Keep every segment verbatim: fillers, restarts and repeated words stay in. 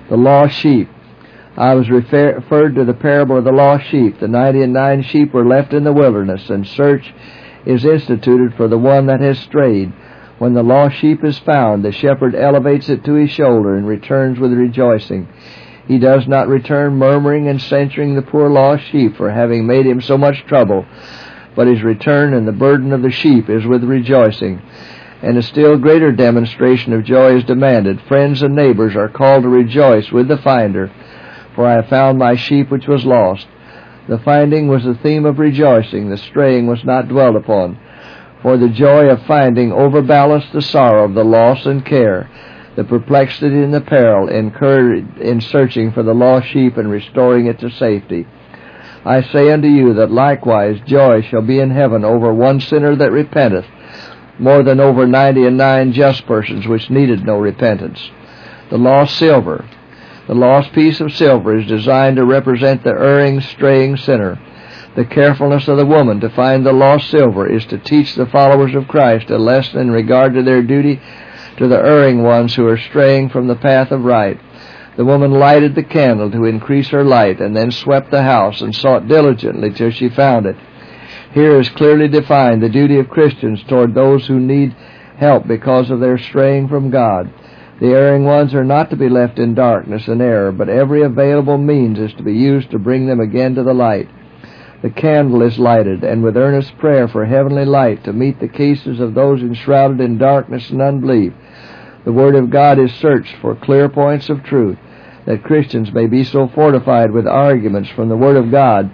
The lost sheep. I was refer- referred to the parable of the lost sheep. The ninety and nine sheep were left in the wilderness, and search is instituted for the one that has strayed. When the lost sheep is found, the shepherd elevates it to his shoulder and returns with rejoicing. He does not return murmuring and censuring the poor lost sheep for having made him so much trouble, but his return and the burden of the sheep is with rejoicing. And a still greater demonstration of joy is demanded. Friends and neighbors are called to rejoice with the finder, for I have found my sheep which was lost. The finding was the theme of rejoicing. The straying was not dwelt upon. For the joy of finding overbalanced the sorrow of the loss and care, the perplexity and the peril incurred in searching for the lost sheep and restoring it to safety. I say unto you that likewise joy shall be in heaven over one sinner that repenteth, more than over ninety and nine just persons which needed no repentance. The lost silver. The lost piece of silver is designed to represent the erring, straying sinner. The carefulness of the woman to find the lost silver is to teach the followers of Christ a lesson in regard to their duty to the erring ones who are straying from the path of right. The woman lighted the candle to increase her light, and then swept the house and sought diligently till she found it. Here is clearly defined the duty of Christians toward those who need help because of their straying from God. The erring ones are not to be left in darkness and error, but every available means is to be used to bring them again to the light. The candle is lighted, and with earnest prayer for heavenly light to meet the cases of those enshrouded in darkness and unbelief, the Word of God is searched for clear points of truth, that Christians may be so fortified with arguments from the Word of God,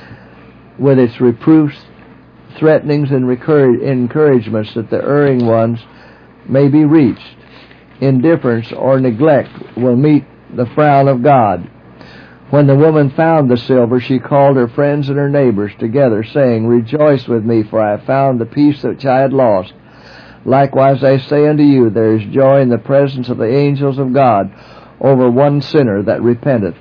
with its reproofs, threatenings, and encouragements, that the erring ones may be reached. Indifference or neglect will meet the frown of God. When the woman found the silver, she called her friends and her neighbors together, saying, Rejoice with me, for I have found the piece which I had lost. Likewise I say unto you, there is joy in the presence of the angels of God over one sinner that repenteth.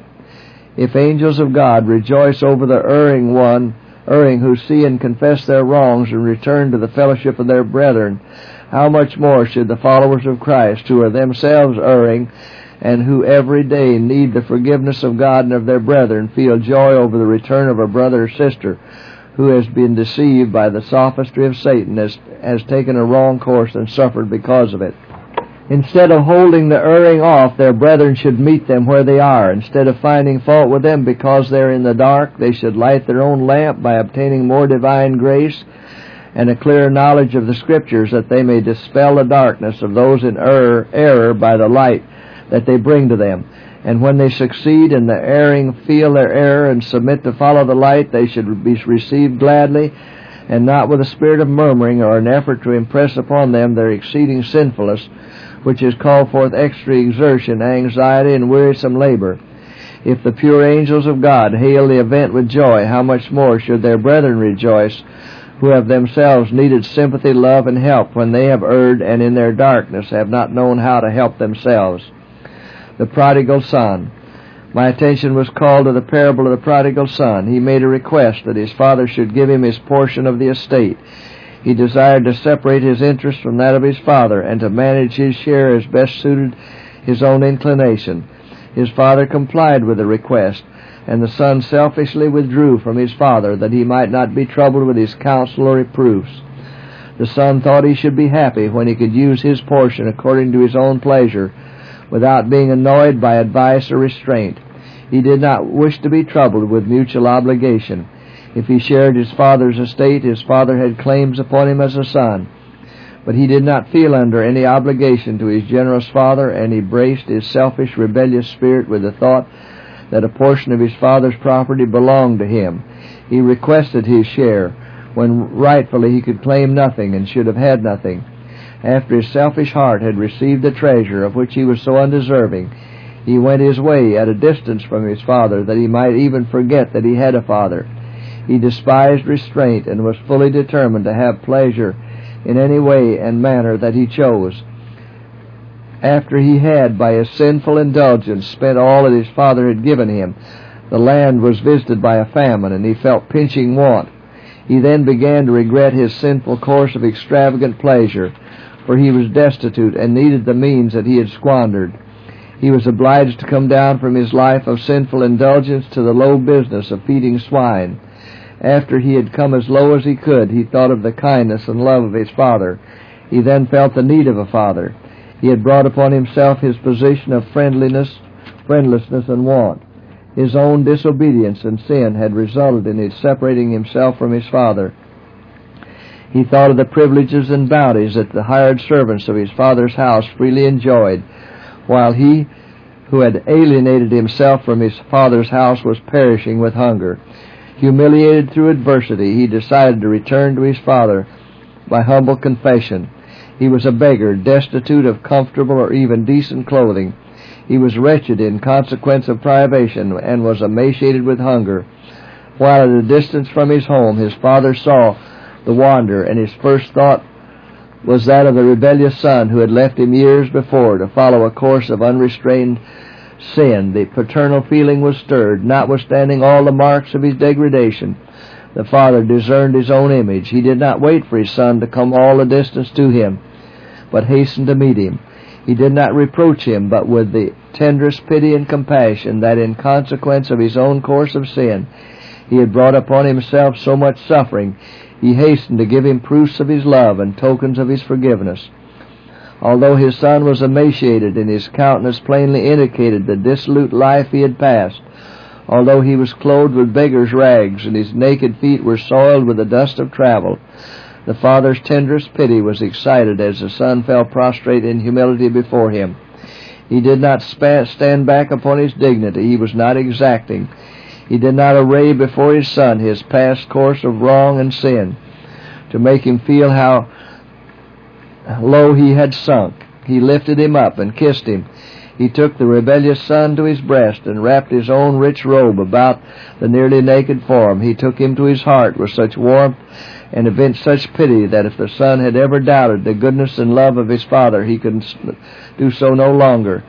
If angels of God rejoice over the erring one, erring who see and confess their wrongs and return to the fellowship of their brethren, how much more should the followers of Christ, who are themselves erring, and who every day need the forgiveness of God and of their brethren, feel joy over the return of a brother or sister who has been deceived by the sophistry of Satan, has, has taken a wrong course and suffered because of it. Instead of holding the erring off, their brethren should meet them where they are. Instead of finding fault with them because they're in the dark, they should light their own lamp by obtaining more divine grace and a clearer knowledge of the Scriptures, that they may dispel the darkness of those in error, error by the light that they bring to them. And when they succeed and the erring feel their error and submit to follow the light, they should be received gladly, and not with a spirit of murmuring or an effort to impress upon them their exceeding sinfulness, which has called forth extra exertion, anxiety, and wearisome labor. If the pure angels of God hail the event with joy, how much more should their brethren rejoice, who have themselves needed sympathy, love, and help when they have erred and in their darkness have not known how to help themselves. The prodigal son. My attention was called to the parable of the prodigal son. He made a request that his father should give him his portion of the estate. He desired to separate his interest from that of his father, and to manage his share as best suited his own inclination. His father complied with the request, and the son selfishly withdrew from his father, that he might not be troubled with his counsel or reproofs. The son thought he should be happy when he could use his portion according to his own pleasure, without being annoyed by advice or restraint. He did not wish to be troubled with mutual obligation. If he shared his father's estate, his father had claims upon him as a son. But he did not feel under any obligation to his generous father, and he braced his selfish, rebellious spirit with the thought that a portion of his father's property belonged to him. He requested his share, when rightfully he could claim nothing and should have had nothing. After his selfish heart had received the treasure of which he was so undeserving, he went his way at a distance from his father, that he might even forget that he had a father. He despised restraint, and was fully determined to have pleasure in any way and manner that he chose. After he had, by his sinful indulgence, spent all that his father had given him, the land was visited by a famine, and he felt pinching want. He then began to regret his sinful course of extravagant pleasure, for he was destitute and needed the means that he had squandered. He was obliged to come down from his life of sinful indulgence to the low business of feeding swine. After he had come as low as he could, he thought of the kindness and love of his father. He then felt the need of a father. He had brought upon himself his position of friendliness, friendlessness, and want. His own disobedience and sin had resulted in his separating himself from his father. He thought of the privileges and bounties that the hired servants of his father's house freely enjoyed, while he who had alienated himself from his father's house was perishing with hunger. Humiliated through adversity, he decided to return to his father by humble confession. He was a beggar, destitute of comfortable or even decent clothing. He was wretched in consequence of privation, and was emaciated with hunger. While at a distance from his home, his father saw the wanderer, and his first thought was that of the rebellious son who had left him years before to follow a course of unrestrained sin. The paternal feeling was stirred, notwithstanding all the marks of his degradation. The father discerned his own image. He did not wait for his son to come all the distance to him, but hastened to meet him. He did not reproach him, but with the tenderest pity and compassion that in consequence of his own course of sin he had brought upon himself so much suffering, he hastened to give him proofs of his love and tokens of his forgiveness. Although his son was emaciated and his countenance plainly indicated the dissolute life he had passed, although he was clothed with beggar's rags and his naked feet were soiled with the dust of travel, the father's tenderest pity was excited as the son fell prostrate in humility before him. He did not spa- stand back upon his dignity. He was not exacting. He did not array before his son his past course of wrong and sin, to make him feel how low he had sunk. He lifted him up and kissed him. He took the rebellious son to his breast and wrapped his own rich robe about the nearly naked form. He took him to his heart with such warmth and evinced such pity that if the son had ever doubted the goodness and love of his father, he could do so no longer.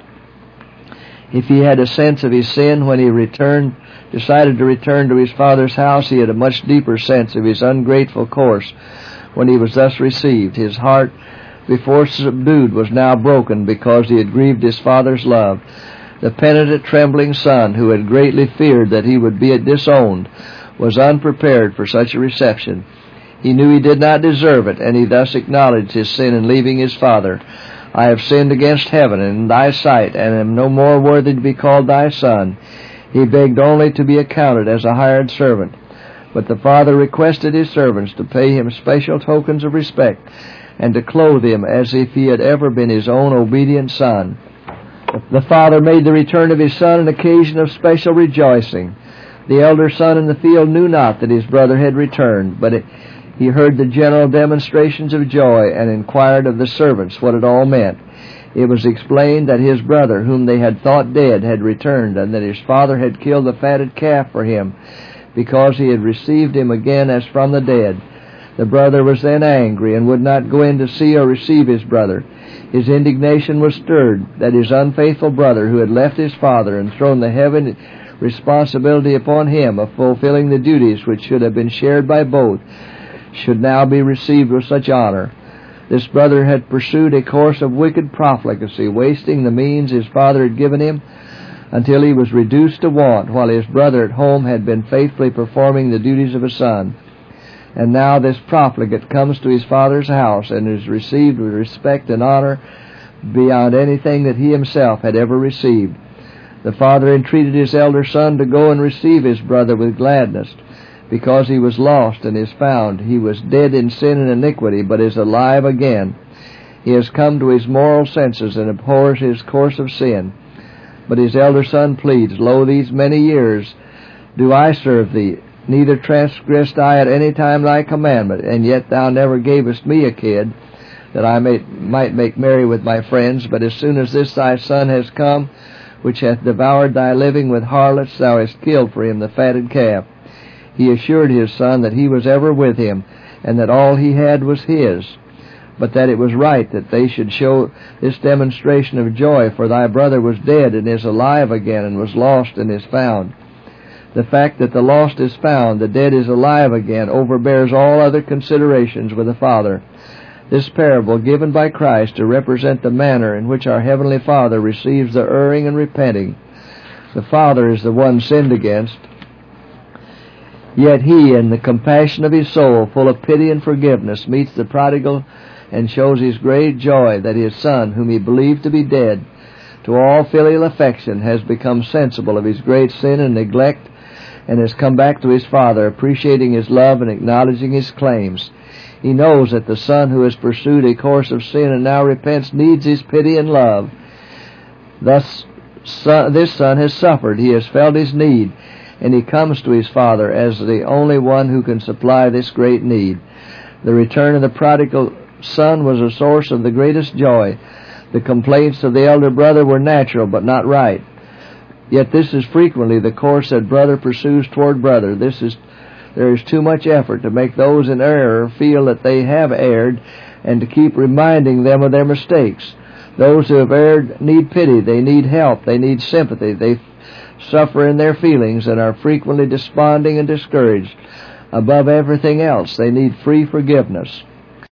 If he had a sense of his sin when he returned, decided to return to his father's house, he had a much deeper sense of his ungrateful course when he was thus received. His heart, before subdued, was now broken because he had grieved his father's love. The penitent, trembling son, who had greatly feared that he would be disowned, was unprepared for such a reception. He knew he did not deserve it, and he thus acknowledged his sin in leaving his father. I have sinned against heaven and in thy sight, and am no more worthy to be called thy son. He begged only to be accounted as a hired servant. But the father requested his servants to pay him special tokens of respect, and to clothe him as if he had ever been his own obedient son. The father made the return of his son an occasion of special rejoicing. The elder son in the field knew not that his brother had returned, but it, he heard the general demonstrations of joy and inquired of the servants what it all meant. It was explained that his brother, whom they had thought dead, had returned, and that his father had killed the fatted calf for him, because he had received him again as from the dead. The brother was then angry, and would not go in to see or receive his brother. His indignation was stirred that his unfaithful brother, who had left his father and thrown the heavy responsibility upon him of fulfilling the duties which should have been shared by both, should now be received with such honor. This brother had pursued a course of wicked profligacy, wasting the means his father had given him, until he was reduced to want, while his brother at home had been faithfully performing the duties of a son. And now this profligate comes to his father's house and is received with respect and honor beyond anything that he himself had ever received. The father entreated his elder son to go and receive his brother with gladness, because he was lost and is found. He was dead in sin and iniquity, but is alive again. He has come to his moral senses and abhors his course of sin. But his elder son pleads, Lo, these many years do I serve thee, neither transgressed I at any time thy commandment, and yet thou never gavest me a kid, that I may, might make merry with my friends. But as soon as this thy son has come, which hath devoured thy living with harlots, thou hast killed for him the fatted calf. He assured his son that he was ever with him, and that all he had was his, but that it was right that they should show this demonstration of joy, for thy brother was dead and is alive again, and was lost and is found. The fact that the lost is found, the dead is alive again, overbears all other considerations with the father. This parable, given by Christ to represent the manner in which our Heavenly Father receives the erring and repenting. The Father is the one sinned against, yet He, in the compassion of His soul, full of pity and forgiveness, meets the prodigal and shows His great joy that His Son, whom He believed to be dead, to all filial affection, has become sensible of his great sin and neglect, and has come back to his Father, appreciating His love and acknowledging His claims. He knows that the son who has pursued a course of sin and now repents needs His pity and love. Thus, son, this son has suffered. He has felt his need, and he comes to his Father as the only one who can supply this great need. The return of the prodigal son was a source of the greatest joy. The complaints of the elder brother were natural but not right. Yet this is frequently the course that brother pursues toward brother. This is There is too much effort to make those in error feel that they have erred, and to keep reminding them of their mistakes. Those who have erred need pity. They need help. They need sympathy. They suffer in their feelings and are frequently desponding and discouraged. Above everything else, they need free forgiveness.